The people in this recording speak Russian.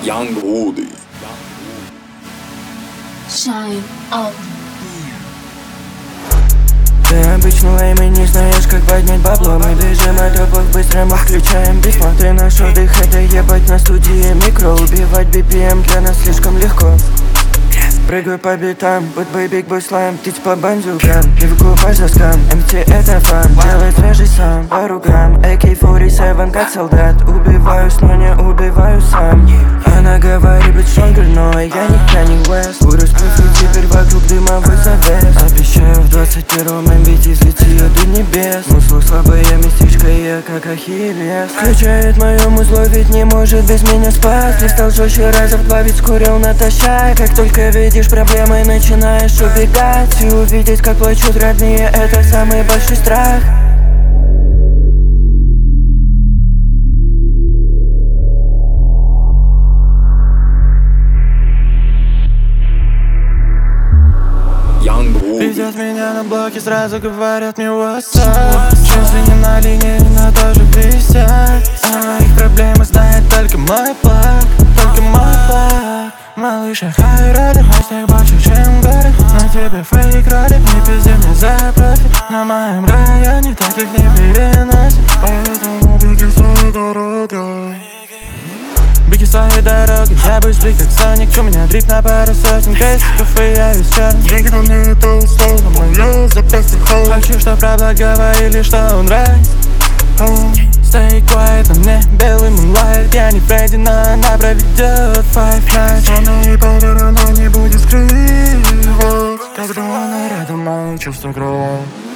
Young Woody. Shine out. Ты обычно лайм и не знаешь, как поднять бабло. Мы бежим от топов, быстро мы включаем бит. Смотри, наш отдых, это ебать на студии микро. Убивать BPM для нас слишком легко. Прыгаю по битам, будь биг бой слайм. Птиц по бандюкам, не выкупай за скам. МТ это фан, делай свежий сам. Пару грамм, AK-47 как солдат. Убиваюсь, но не убиваю сам. Она говорит быть stronger, но я не Kanye West. Буду спрыгнуть теперь вокруг дымовой завес. Обещаю в 21-м MVT взлетит до небес. Мусло слабое местечко, я как Ахиллес. Включает мою музло, ведь не может без меня спать. Не стал жестче раза в 2, ведь скурил натощак. Как только видишь проблемы, начинаешь убегать. И увидеть, как плачут родные, это самый большой страх. Видят меня на блоке, сразу говорят мне what's up. Если не на линии, но тоже висят. А моих проблемы знает только мой плаг. Только мой плаг. Малыша хай ролик, мой снег больше, чем горы. На тебе фейк ролик, не пизди мне за профит. На моем районе таких не переносит. Поэтому беги своей дорогой. Беги своей дорогой, я быстрый как Соник. У меня дрип на пару сотен крестиков, и я весь черный. Деньги на мне это условно, моя запасный холл. Хочу, чтоб правда говорили, что он рай. Stay quiet, на мне белый moonlight. Я не Фредди, но она проведет Five Nights. Она и полвера, но не будет скрывать. Когда она рядом, мои чувства кровь.